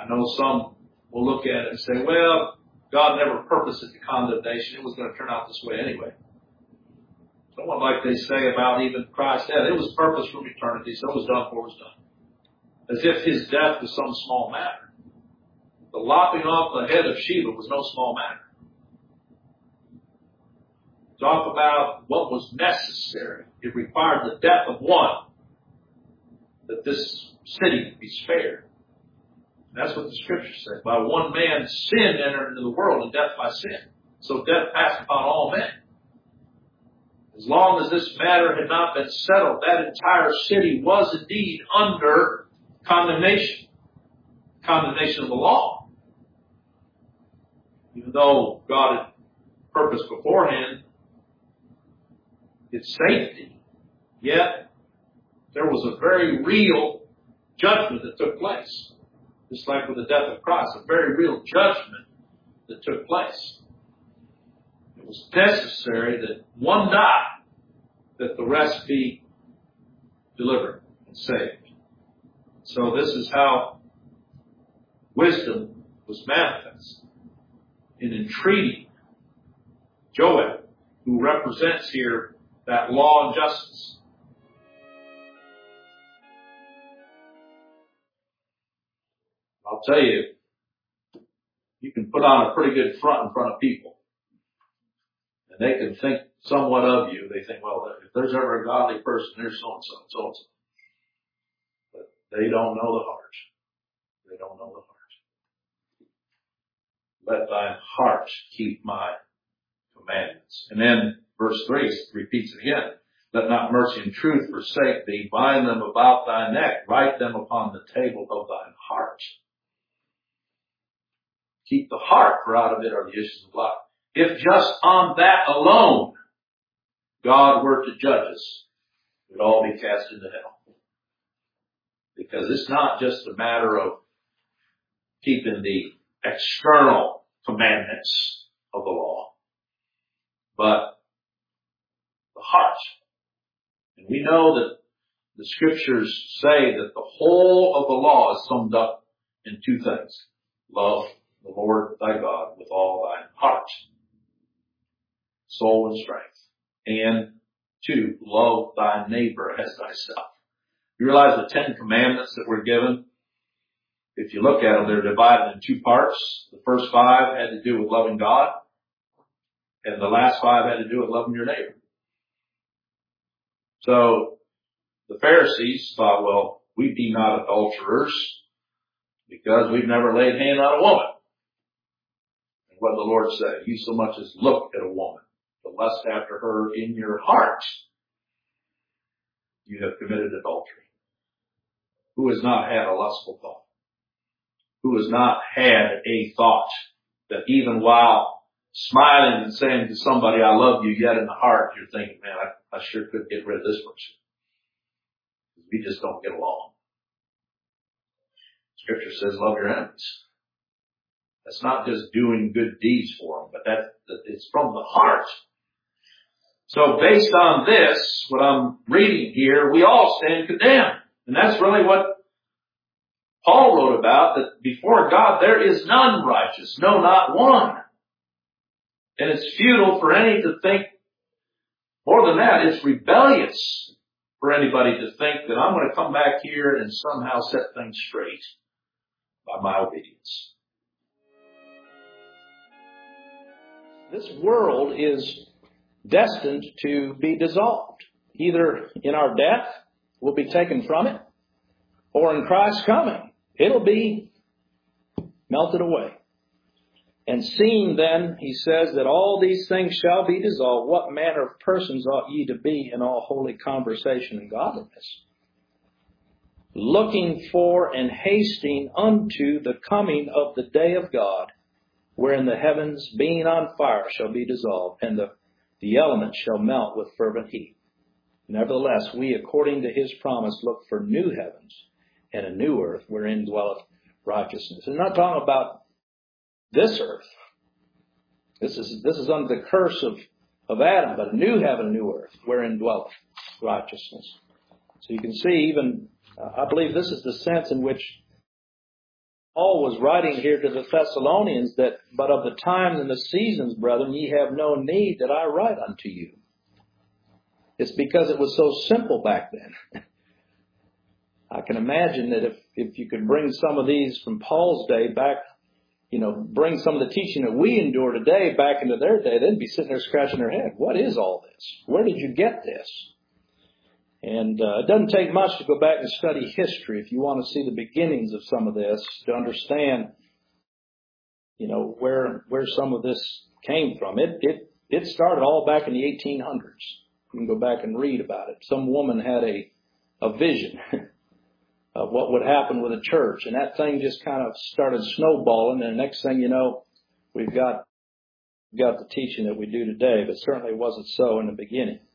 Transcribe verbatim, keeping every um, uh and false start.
I know some will look at it and say, well, God never purposed it to condemnation. It was going to turn out this way anyway. Somewhat like they say about even Christ's death. It was purposed from eternity, so it was done for it was done. As if his death was some small matter. The lopping off the head of Sheba was no small matter. Talk about what was necessary. It required the death of one, that this city could be spared. And that's what the Scripture said. By one man, sin entered into the world, and death by sin. So death passed upon all men. As long as this matter had not been settled, that entire city was indeed under condemnation. Condemnation of the law. Even though God had purposed beforehand its safety, yet there was a very real judgment that took place. Just like with the death of Christ, a very real judgment that took place. It was necessary that one die, that the rest be delivered and saved. So this is how wisdom was manifest in entreating Joab, who represents here that law and justice. I'll tell you, you can put on a pretty good front in front of people. And they can think somewhat of you. They think, well, if there's ever a godly person, there's so-and-so and so-and-so. But they don't know the heart. They don't know the heart. Let thine heart keep my commandments. And then verse three repeats it again. Let not mercy and truth forsake thee. Bind them about thy neck. Write them upon the table of thine heart. Keep the heart, for out of it are the issues of life. If just on that alone God were to judge us, we'd all be cast into hell. Because it's not just a matter of keeping the external commandments of the law, but the heart. And we know that the Scriptures say that the whole of the law is summed up in two things. Love the Lord thy God with all thine heart, soul, and strength. And two, love thy neighbor as thyself. You realize the Ten Commandments that were given, if you look at them, they're divided in two parts. The first five had to do with loving God, and the last five had to do with loving your neighbor. So the Pharisees thought, well, we be not adulterers because we've never laid hand on a woman. And what did the Lord say? You so much as look at a woman to lust after her in your heart, you have committed adultery. Who has not had a lustful thought? Who has not had a thought that even while smiling and saying to somebody, I love you, yet in the heart you're thinking, man, I, I sure could get rid of this person. We just don't get along. Scripture says love your enemies. That's not just doing good deeds for them, but that, that it's from the heart. So based on this, what I'm reading here, we all stand condemned. And that's really what Paul wrote about, that before God there is none righteous, no, not one. And it's futile for any to think, more than that, it's rebellious for anybody to think that I'm going to come back here and somehow set things straight by my obedience. This world is destined to be dissolved. Either in our death, we'll be taken from it, or in Christ's coming, it'll be melted away. And seeing then, he says, that all these things shall be dissolved, what manner of persons ought ye to be in all holy conversation and godliness? Looking for and hasting unto the coming of the day of God, wherein the heavens, being on fire, shall be dissolved, and the, the elements shall melt with fervent heat. Nevertheless, we, according to his promise, look for new heavens and a new earth, wherein dwelleth righteousness. I'm not talking about this earth. This is this is under the curse of, of Adam, but a new heaven, a new earth, wherein dwelleth righteousness. So you can see even, uh, I believe this is the sense in which Paul was writing here to the Thessalonians that, but of the times and the seasons, brethren, ye have no need that I write unto you. It's because it was so simple back then. I can imagine that if, if you could bring some of these from Paul's day back, you know, bring some of the teaching that we endure today back into their day, they'd be sitting there scratching their head. What is all this? Where did you get this? And uh, it doesn't take much to go back and study history if you want to see the beginnings of some of this, to understand, you know, where where some of this came from. It it it started all back in the eighteen hundreds. You can go back and read about it. Some woman had a a vision of what would happen with a church, and that thing just kind of started snowballing. And the next thing you know, we've got got the teaching that we do today. But certainly it wasn't so in the beginning.